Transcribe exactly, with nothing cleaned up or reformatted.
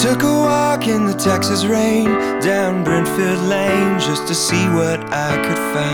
Took a walk in the Texas rain down Brentford Lane just to see what I could find.